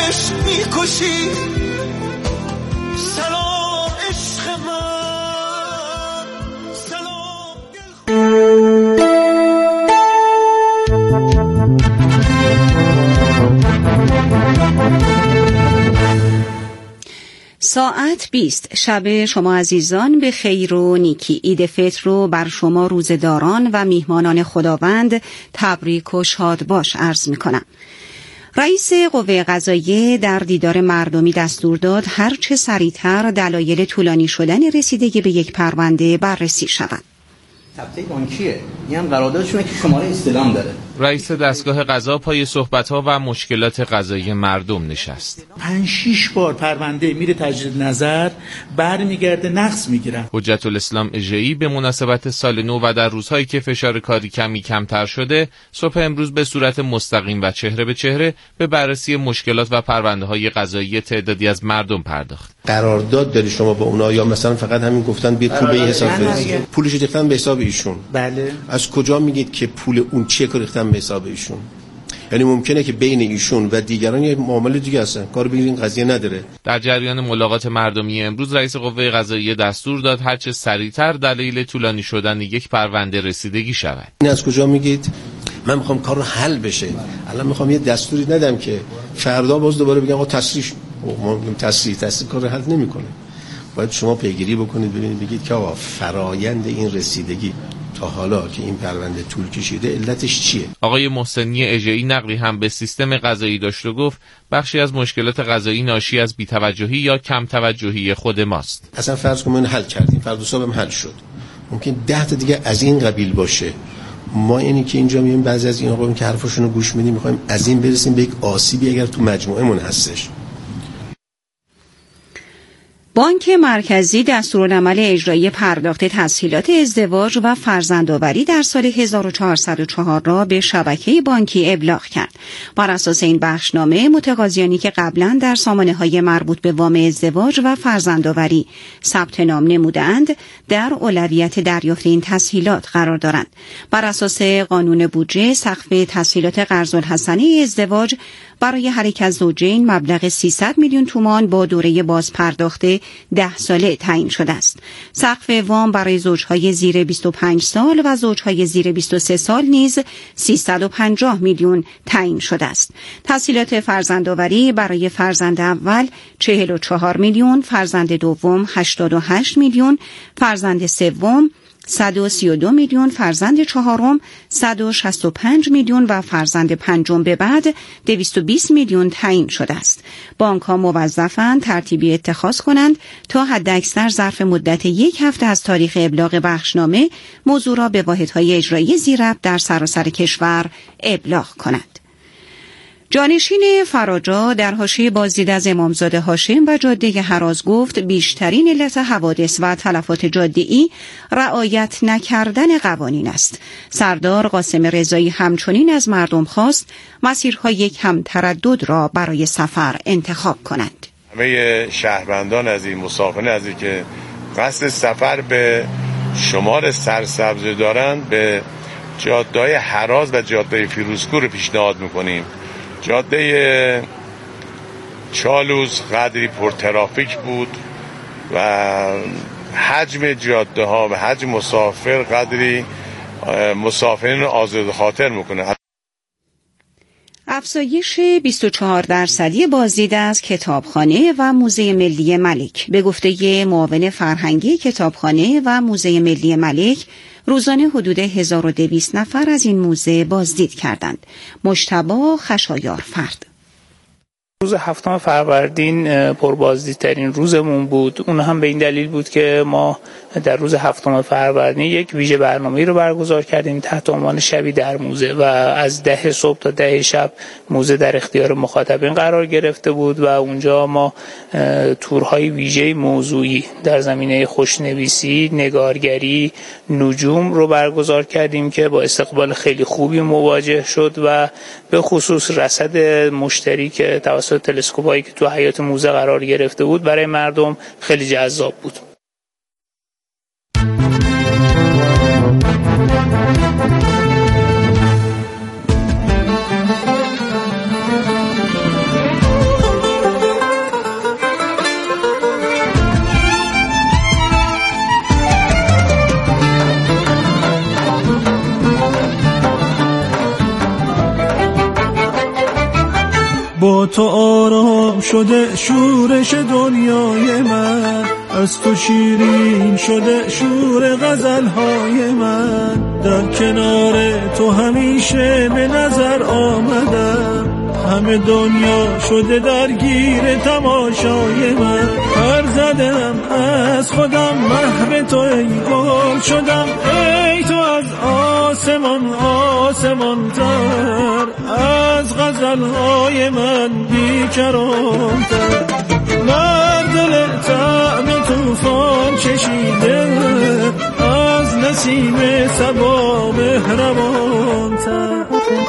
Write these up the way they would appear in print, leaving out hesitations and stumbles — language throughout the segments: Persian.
عشق میکشی. سلام عشق من، سلام ساعت 20 شب شما عزیزان به خیر و نیکی. عید فطر رو بر شما روزداران و میهمانان خداوند تبریک و شاد باش عرض میکنم. رئیس قوه قضاییه در دیدار مردمی دستور داد هر چه سریعتر دلایل طولانی شدن رسیدگی به یک پرونده بررسی شود. ثبته بانکیه، این هم قراردادشونه که شماره استلام داره. رئیس دستگاه قضا پای صحبت‌ها و مشکلات قضایی مردم نشست. 5-6 بار پرونده میره تجدید نظر، برمیگرده نقض میگیرن. حجت الاسلام اژه‌ای به مناسبت سال نو و در روزهایی که فشار کاری کمتر شده، صبح امروز به صورت مستقیم و چهره به چهره به بررسی مشکلات و پرونده‌های قضایی تعدادی از مردم پرداخت. قرارداد داری شما با اونا یا مثلا فقط همین گفتن بیا پول به این حساب فرستید؟ پولش ریختن به حساب ایشون. بله. از کجا میگید که پول اون چک ریختن به حساب ایشون؟ یعنی ممکنه که بین ایشون و دیگران یه معامله دیگه هستن، کار به این قضیه نداره. در جریان ملاقات مردمی امروز رئیس قوه قضاییه دستور داد هر چه سریعتر دلیل طولانی شدن یک پرونده رسیدگی شود. این از کجا میگید؟ من میخوام کار رو حل بشه. الان میخوام یه دستوری ندم که فردا باز دوباره بگم آقا تسریع کار رو حل نمیکنه. باید شما پیگیری بکنید، ببینید بگید که آقا فرایند این رسیدگی تا حالا که این پرونده طول کشیده علتش چیه؟ آقای محسنی اژه‌ای نقلی هم به سیستم قضایی داشت و گفت بخشی از مشکلات قضایی ناشی از بی‌توجهی یا کم توجهی خود ماست. اصلا فرض کنیم حل کردیم، فردا صبح هم حل شد، ممکن 10 تا دیگه از این قبیل باشه. ما اینی که اینجا میایم بعضی از این آقایون که حرفشون رو گوش میدیم میخوایم از این برسیم به یک آسیبی اگر تو مجموعهمون هستش. بانک مرکزی دستورالعمل اجرایی پرداخت تسهیلات ازدواج و فرزندآوری در سال 1404 را به شبکه بانکی ابلاغ کرد. بر اساس این بخشنامه متقاضیانی که قبلا در سامانه‌های مربوط به وام ازدواج و فرزندآوری ثبت نام نمودند در اولویت دریافت این تسهیلات قرار دارند. بر اساس قانون بودجه سقف تسهیلات قرض الحسنه ازدواج برای هر یک از زوجین مبلغ 300 میلیون تومان با دوره بازپرداخت 10 ساله تعیین شده است. سقف وام برای زوجهای زیر 25 سال و زوجهای زیر 23 سال نیز 350 میلیون تعیین شده است. تسهیلات فرزندآوری برای فرزند اول 44 میلیون، فرزند دوم 88 میلیون، فرزند سوم 132 میلیون، فرزند چهارم 165 میلیون و فرزند پنجم به بعد 220 میلیون تعیین شده است. بانک‌ها موظفند ترتیبی اتخاذ کنند تا حداکثر ظرف مدت 1 هفته از تاریخ ابلاغ بخشنامه موضوع را به واحدهای اجرایی ذی‌ربط در سراسر کشور ابلاغ کنند. جانشین فراجا در حاشیه بازدید از امامزاده هاشم و جاده هراز گفت بیشترین علت حوادث و تلفات جاده‌ای رعایت نکردن قوانین است. سردار قاسم رضایی همچنین از مردم خواست مسیرهای کم تردد را برای سفر انتخاب کنند. همه شهروندان از این مسافرین از این که قصد سفر به شمال سرسبز دارند به جاده هراز و جاده فیروزکوه رو پیشنهاد میکنیم. جاده چالوس قدری پر ترافیک بود و حجم جاده ها و حجم مسافر قدری مسافرین رو آزاد خاطر میکنه. افزایش 24% بازدید از کتابخانه و موزه ملی ملک. به گفته معاون فرهنگی کتابخانه و موزه ملی ملک روزانه حدود 1200 نفر از این موزه بازدید کردند. مجتبی خشایار فرد: روز 7 فروردین پربازدیدترین روزمون بود. اون هم به این دلیل بود که ما در روز 7 فروردین یک ویژه برنامه‌ای رو برگزار کردیم تحت عنوان شبی در موزه و از 10 صبح تا 10 شب موزه در اختیار مخاطبین قرار گرفته بود و اونجا ما تورهای ویژه موضوعی در زمینه خوشنویسی، نگارگری، نجوم رو برگزار کردیم که با استقبال خیلی خوبی مواجه شد و به خصوص رصد مشتری که توسط تلسکوپایی که تو حیاط موزه قرار گرفته بود برای مردم خیلی جذاب بود. با تو آرام شده شورش دنیای من، از تو شیرین شده شور غزلهای من، در کنار تو همیشه به نظر آمدم، همه دنیا شده درگیر تماشای من، پر زدم از خودم محو تو ای گل شدم، ای تو از آسمان آسمان تر، از غزلهای من بیکران تر، بر دل طعم طوفان چشیده، از نسیم صبا مهربان تر.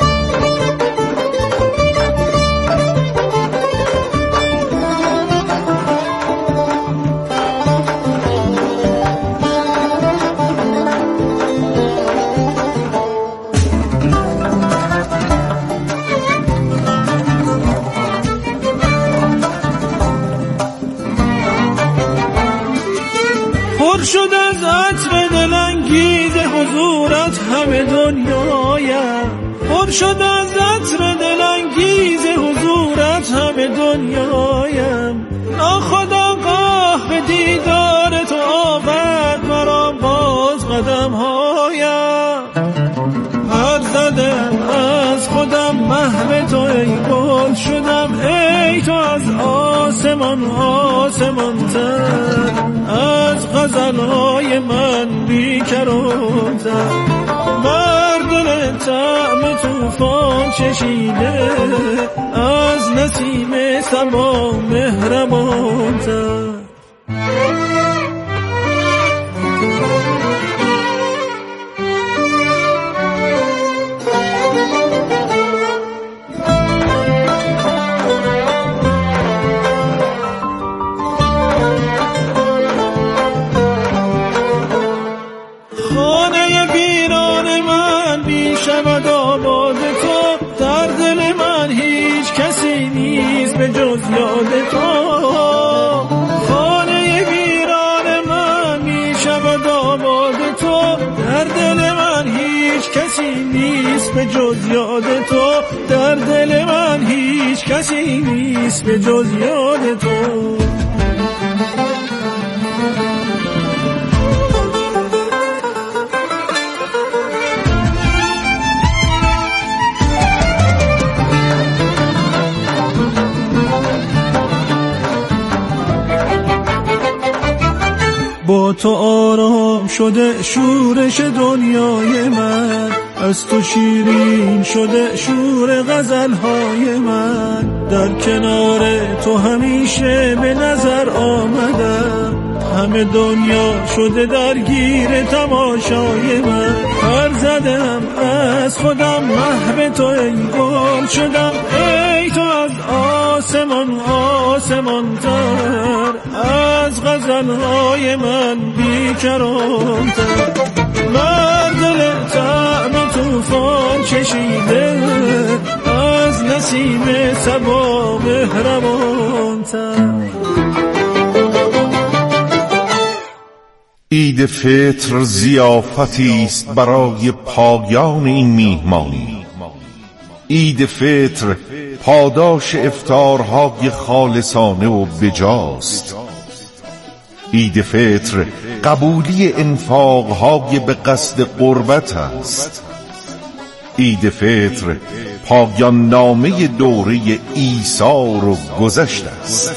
پر شد از عطر دلانگیز حضورت همه دنیایم، پر شد از عطر دلانگیز حضورت همه دنیایم، ناخودآگاه به دیدار تو آورد مرا باز قدمهایم، پر زدم از خودم محو تو ای گل شدم، ای تو از آسمان آسمان تر، از غزلهای من بیکران تر، بر دل طعم طوفان چشیده، از نسیم صبا مهربان تر. به جز یاد تو، خانه ویران من می شود آباد تو، در دل من هیچ کسی نیست به جز یاد تو، در دل من هیچ کسی نیست به جز یاد تو. با تو آرام شده شورش دنیای من، از تو شیرین شده شور غزلهای من، در کنار تو همیشه به نظر آمدم، همه دنیا شده درگیر تماشای من، پر زدم از خودم محو تو ای گل شدم، ای تو از آسمان آسمان تر، از غزلهای من بیکران تر، بر دل طعم طوفان چشیده، از نسیم صبا مهربان تر. عید فطر ضیافتی است برای پایان این میهمانی. عید فطر پاداش افطارهای خالصانه و بجاست. عید فطر قبولی انفاقهای به قصد قربت است. عید فطر پایان نامه دوره ایثار و گذشت است.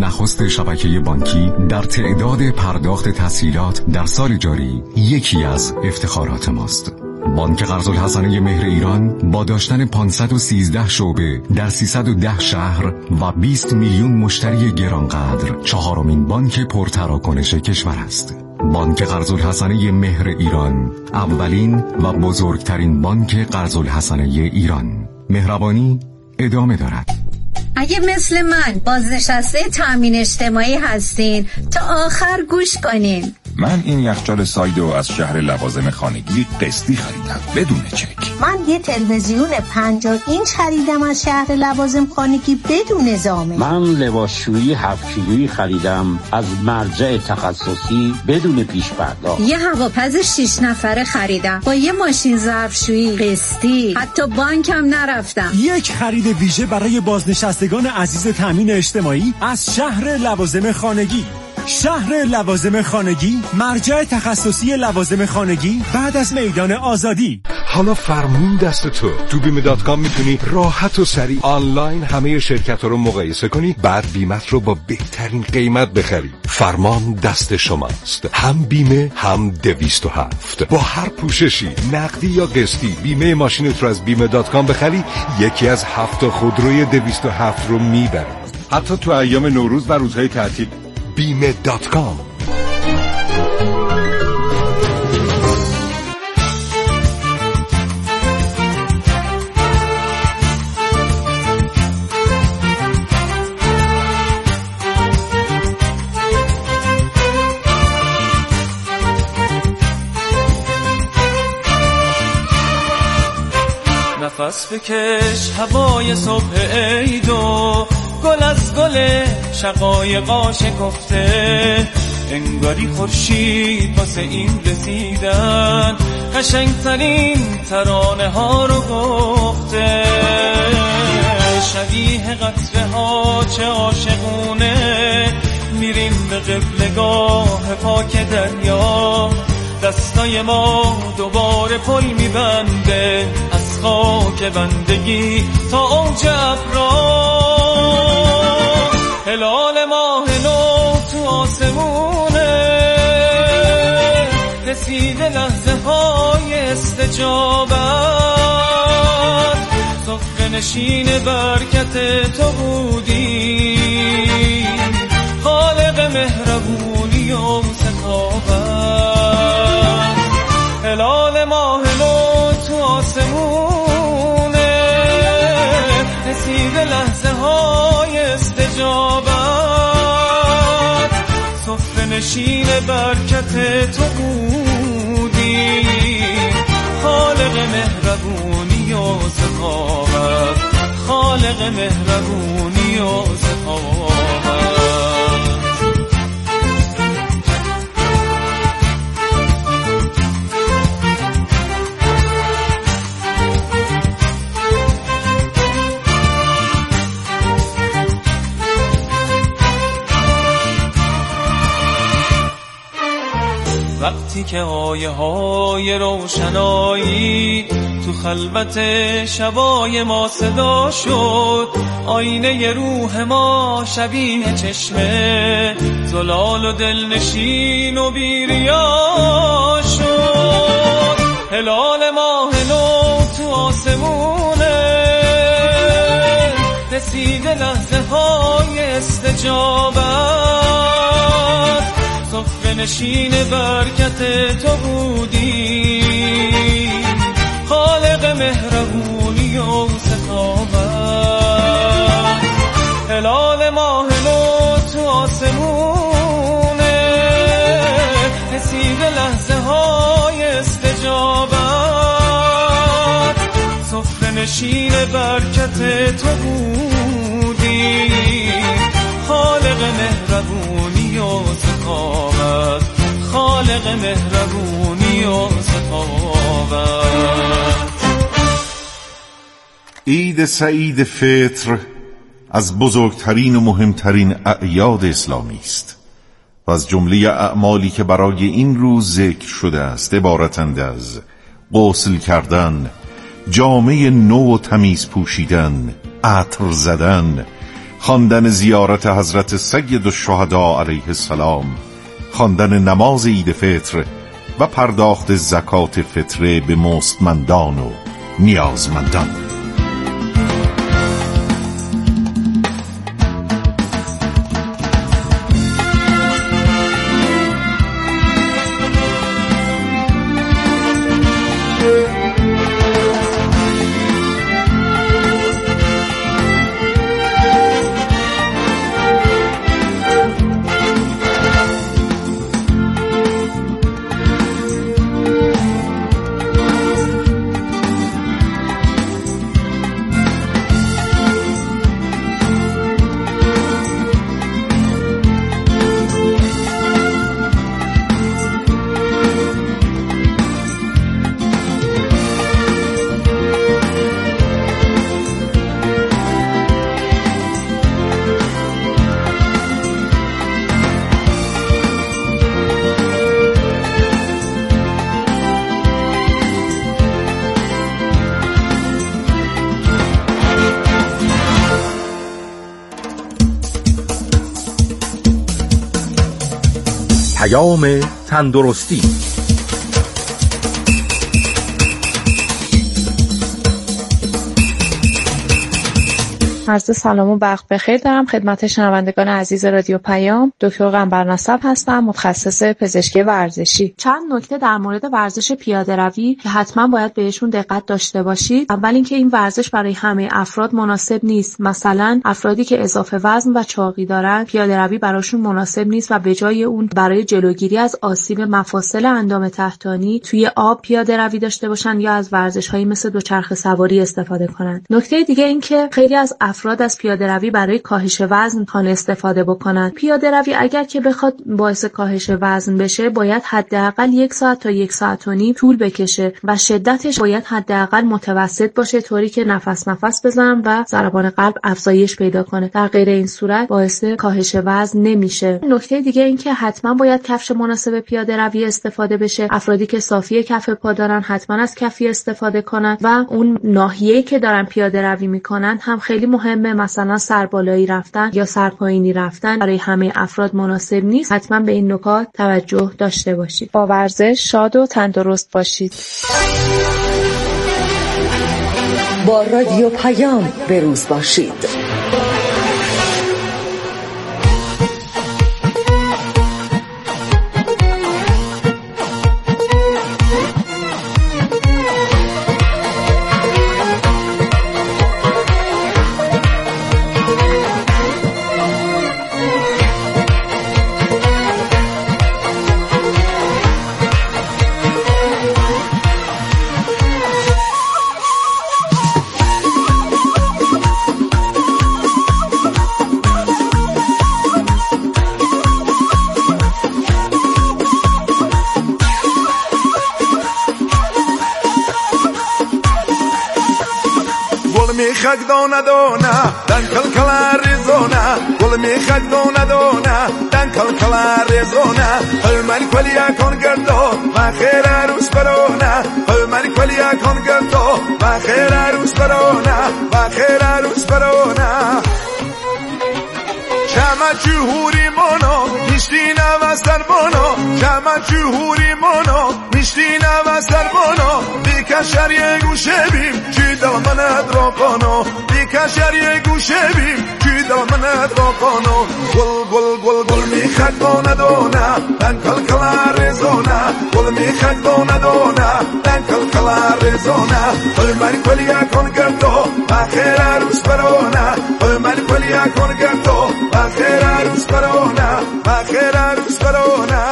نخست شبکه بانکی در تعداد پرداخت تسهیلات در سال جاری یکی از افتخارات ماست. بانک قرض‌الحسنه مهر ایران با داشتن 513 شعبه در 310 شهر و 20 میلیون مشتری گرانقدر چهارمین بانک پرتراکنش کشور است. بانک قرض‌الحسنه مهر ایران، اولین و بزرگترین بانک قرض‌الحسنه ایران. مهربانی ادامه دارد. اگه مثل من بازنشسته تامین اجتماعی هستین تا آخر گوش کنین. من این یخچال سایدو از شهر لوازم خانگی قسطی خریدم بدون چک. من یه تلویزیون 50 اینچ خریدم از شهر لوازم خانگی بدون ضامن. من لباسشویی 7 کیلویی خریدم از مرجع تخصصی بدون پیش پرداخت. یه هواپز 6 نفره خریدم با یه ماشین ظرفشویی قسطی، حتی بانکم نرفتم. یک خرید ویژه برای بازنشستگان عزیز تامین اجتماعی از شهر لوازم خانگی. شهر لوازم خانگی، مرجع تخصصی لوازم خانگی بعد از میدان آزادی. حالا فرمون دست تو بیمه.com میتونی راحت و سریع آنلاین همه شرکت‌ها رو مقایسه کنی، بعد بیمت رو با بهترین قیمت بخری. فرمان دست شماست، هم بیمه هم 207. با هر پوششی نقدی یا قسطی بیمه ماشینت رو از بیمه.com بخری، یکی از 7 خودروی 207 رو میبری. حتی تو ایام نوروز و روزهای تعطیل. بیمه.com. نفس بکش هوای صبح عیدو، گل از گل شقایقا شکفته، انگاری خورشید واسه این رسیدن قشنگترین ترانه ها رو گفته. شبیه قطره ها چه عاشقونه، میریم به قبلگاه پاک دریا، دستای ما دوباره پل میبنده از خاک بندگی تا اوج ابرا. هلال ماه نو تو آسمونه، رسیده لحظه های استجابت، صفر نشین برکت تو بودی، خالق مهربونی و سخاوت. هلال ماه نو تو آسمونه، رسیده لحظه های استجابت، صفر نشین برکت تو بودی، خالق مهربونی و سخاوت، خالق مهربونی و سخاوت. وقتی که آیه های روشنایی تو خلوت شبای ما صدا شد، آینه روح ما شبیه چشمه زلال و دلنشین و بیریا شد. هلال ماه نو تو آسمونه، رسیده لحظه های استجابت، صفر نشین برکت تو بودی، خالق مهربونی و سخاوت. هلال ماه نو تو آسمونه، رسیده لحظه های استجابت، صفر نشین برکت تو بودی، خالق مهربونی و سخاوت، خالق مهربونی و سخاوت. عید سعید فطر از بزرگترین و مهمترین اعیاد اسلامی است و از جمله اعمالی که برای این روز ذکر شده است عبارتند از غسل کردن، جامه نو و تمیز پوشیدن، عطر زدن، خواندن زیارت حضرت سید الشهدا علیه السلام، خواندن نماز عید فطر و پرداخت زکات فطره به مستمندان و نیازمندان. تندرستی. عرض سلام و وقت بخیر دارم خدمت شنوندگان عزیز رادیو پیام. دکتر قنبرنسب هستم، متخصص پزشکی ورزشی. چند نکته در مورد ورزش پیاده‌روی که حتما باید بهشون دقت داشته باشید. اول اینکه این ورزش برای همه افراد مناسب نیست. مثلا افرادی که اضافه وزن و چاقی دارن پیاده‌روی براشون مناسب نیست و به جای اون برای جلوگیری از آسیب مفاصل اندام تحتانی توی آب پیاده‌روی داشته باشن یا از ورزش‌هایی مثل دوچرخه سواری استفاده کنن. نکته دیگه این که خیلی از افراد از پیاده‌روی برای کاهش وزن میخوان استفاده بکنن. پیاده‌روی اگر که بخواد باعث کاهش وزن بشه باید حداقل 1 ساعت تا 1 ساعت و نیم طول بکشه و شدتش باید حداقل متوسط باشه، طوری که نفس بزنن و ضربان قلب افزایش پیدا کنه. در غیر این صورت باعث کاهش وزن نمیشه. نکته دیگه این که حتما باید کفش مناسب پیاده‌روی استفاده بشه. افرادی که صافی کف پا دارن حتما از کفی استفاده کنن و اون ناحیه‌ای که دارن پیاده‌روی میکنن هم خیلی مهمه. مثلا سربالایی رفتن یا سرپایینی رفتن برای همه افراد مناسب نیست. حتما به این نکات توجه داشته باشید. با ورزش شاد و تندرست باشید. با رادیو پیام به روز باشید. میخک دونه دن کل ریزونه گل میخک دونه دن کل ریزونه من کلیا کن گردو ما خیر روز برونه من کلیا کن گردو ما خیر روز برونه ما خیر روز برونه شما جوهری منو میشتینه و سربانو شما جوهری منو میشتینه و سربانو بیکشر یه گوشه بیم چی دل منت را کنو بیکشر یه گوشه بیم چی دل منت را کنو گل گل گل گل میخک دونه دونه دن کل ریزونه گل میخک دونه دونه دن کل ریزونه من کلیا کن گردو آخر روز برونه من کلیا کن گردو آخر روز برونه آخر روز برونه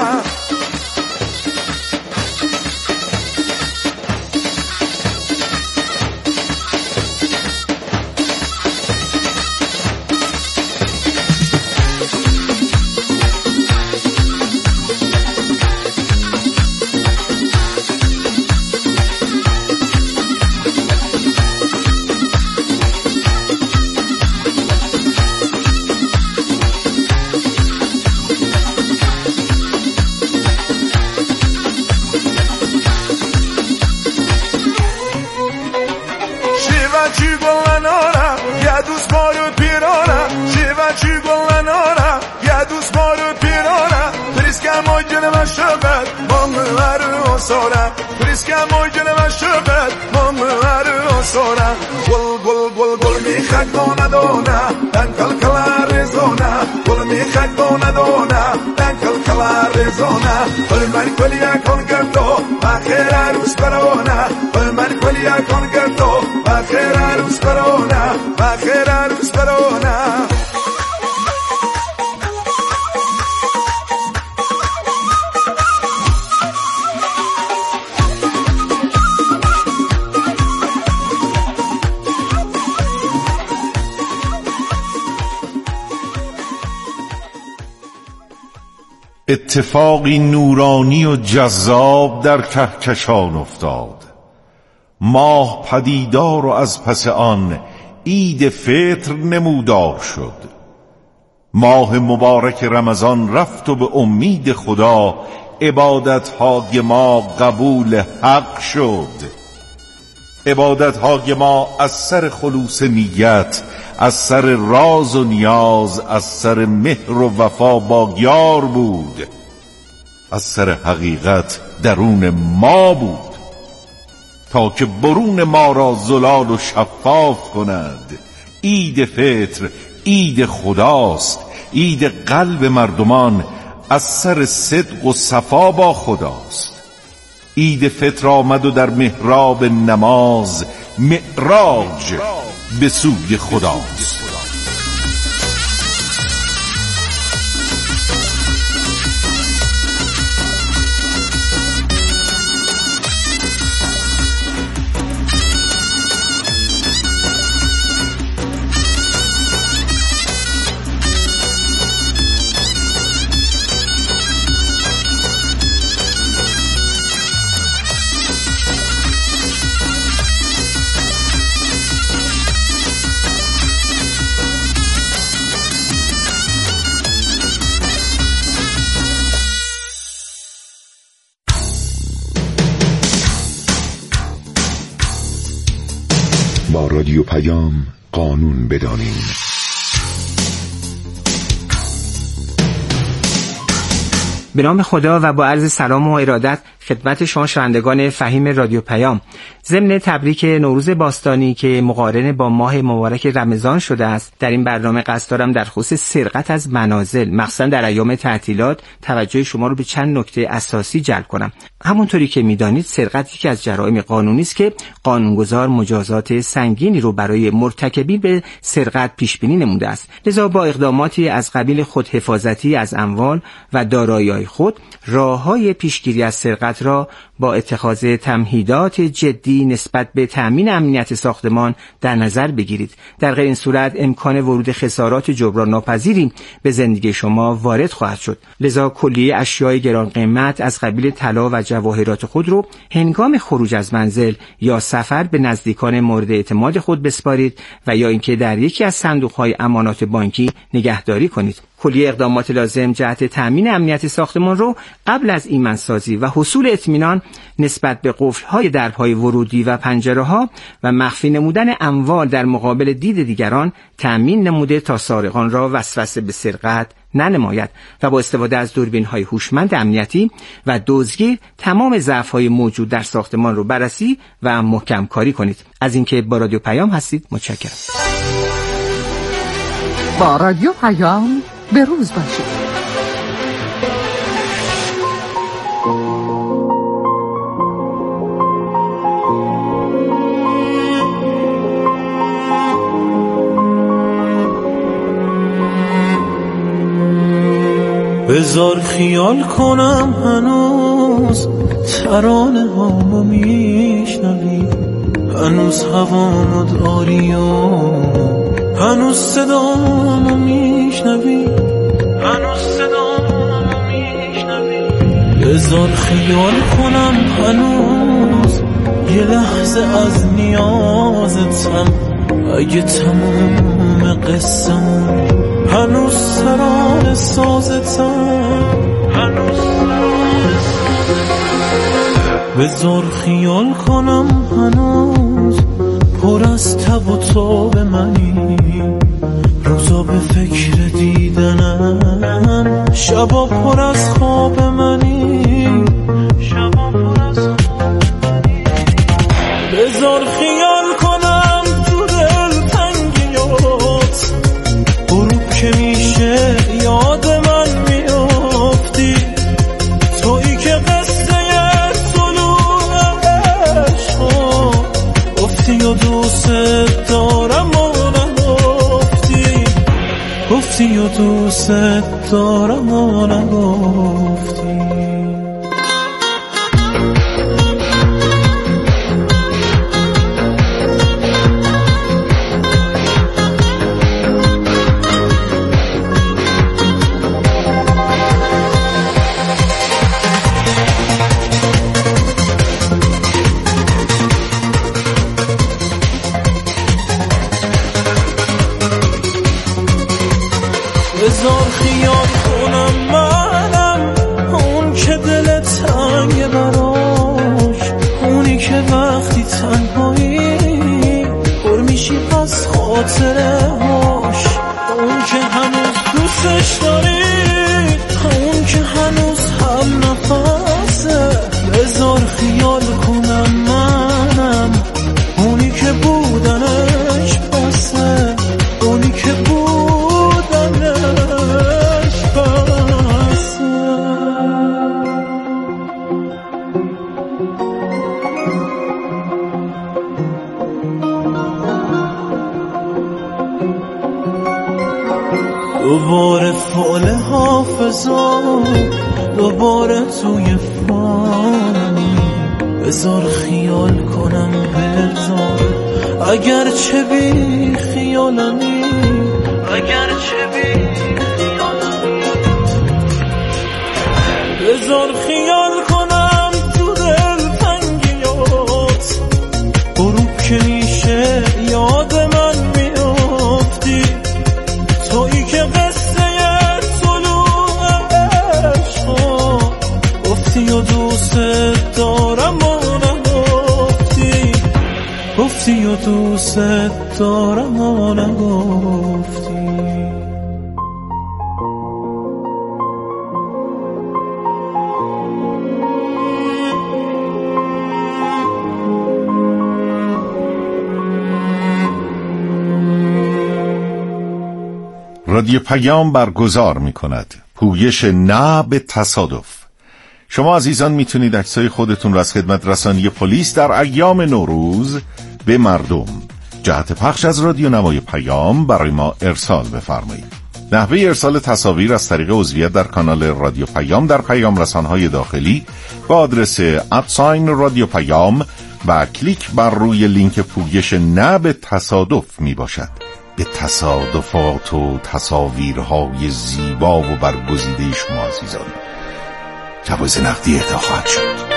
شبت مامر سورا فریسکم و جلو شبت مامر سورا گل گل گل گل میخک دونه دونه دنکل کلار زونه گل میخک دونه دونه دنکل کلار زونه گل من کلیا کن گردو آخر عروس برونه گل من کلیا کن گردو آخر عروس برونه آخر عروس برونه اتفاقی نورانی و جذاب در کهکشان افتاد. ماه پدیدار و از پس آن عید فطر نمودار شد. ماه مبارک رمضان رفت و به امید خدا عبادت‌های ما قبول حق شد. عبادت‌های ما از سر خلوص نیت، از سر راز و نیاز، از سر مهر و وفا با یار بود، از سر حقیقت درون ما بود، تا که برون ما را زلال و شفاف کند. عید فطر عید خداست، عید قلب مردمان از سر صدق و صفا با خداست. عید فطر آمد و در محراب نماز معراج به سوی خداست. با رادیو پیام قانون بدانیم. به نام خدا و با عرض سلام و ارادت خدمت شما شنوندگان فهیم رادیو پیام، ضمن تبریک نوروز باستانی که مقارن با ماه مبارک رمضان شده است، در این برنامه قصد دارم در خصوص سرقت از منازل، مخصوصا در ایام تعطیلات، توجه شما رو به چند نکته اساسی جلب کنم. همونطوری که میدانید سرقت یکی از جرائم قانونی است که قانونگذار مجازات سنگینی رو برای مرتکبین به سرقت پیش بینی نموده است. لذا با اقداماتی از قبیل خودحفاظتی از اموال و دارایی‌های خود، راه‌های پیشگیری از سرقت را با اتخاذ تمهیدات جدی نسبت به تأمین امنیت ساختمان در نظر بگیرید. در غیر این صورت امکان ورود خسارات جبران ناپذیری به زندگی شما وارد خواهد شد. لذا کلیه اشیاء گران قیمت از قبیل طلا و جواهرات خود رو هنگام خروج از منزل یا سفر به نزدیکان مورد اعتماد خود بسپارید و یا اینکه در یکی از صندوق‌های امانات بانکی نگهداری کنید. کلیه اقدامات لازم جهت تأمین امنیت ساختمان رو قبل از ایمن‌سازی و حصول اطمینان نسبت به قفل‌های درهای ورودی و پنجره‌ها و مخفی نمودن اموال در مقابل دید دیگران تأمین نموده تا سارقان را وسوسه به سرقت ننماید و با استفاده از دوربین‌های هوشمند امنیتی و دزدگیر تمام ضعف‌های موجود در ساختمان رو بررسی و محکم کاری کنید. از اینکه با رادیو پیام هستید متشکرم. با رادیو پیام به روز باشید. بذار خیال کنم هنوز ترانه هامو میشنوی، هنوز هوامو داری و هنوز صدامو میشنوی، هنوز صدامو میشنوی. بذار خیال کنم هنوز یه لحظه از نیازتم، اگه تموم قصه‌مون هنوز سران سازتم، هنوز سران سازتم. بذار خیال کنم هنوز پر از تب و تاب منی، روزا به فکر دیدنم، شبا پر از خواب منی، شبا پر از خواب منی. بذار خیال کنم تو دل تنگیات، غروب که میشه یاد من میافتی، تویی که قصه طلوع عشقا گفتی و دوست دارم و نگفتی، گفتی و دوست دارم و نگفتی. بذار خیال کنم منم اون که دل تنگ براش، اونی که وقتی تنهایی پر میشی از خاطره هاش، اون که هنوز دوستش داری، اون که هنوز هم نفسه. بذار خیال کنم منم اونی که بودنش بسه، اونی که دوباره فال حافظا، دوباره توی فانی. بذار خیال کنم بذار اگر چه بی خیالمی، اگر چه بی خیالمی. بذار خیال کنم تو دل تنگیات، غروب که میشه یاد من میافتی، تویی که قصه طلوع عشقا گفتی و دوست دارم و نگفتی، گفتی و دوست دارم و نگفتی. رادیو پیام برگزار می کند پویش نه به تصادف. شما عزیزان میتونید عکسای خودتون را از خدمت رسانی پلیس در ایام نوروز به مردم جهت پخش از رادیو نمای پیام برای ما ارسال بفرمایید. نحوه ارسال تصاویر از طریق عضویت در کانال رادیو پیام در پیام رسانهای داخلی با آدرس @رادیو پیام و کلیک بر روی لینک پویش نه به تصادف می باشد. به تصادفات و تصاویرهای زیبا و برگزیده شما عزیزان جواز نقدی اهدا خواهد شد.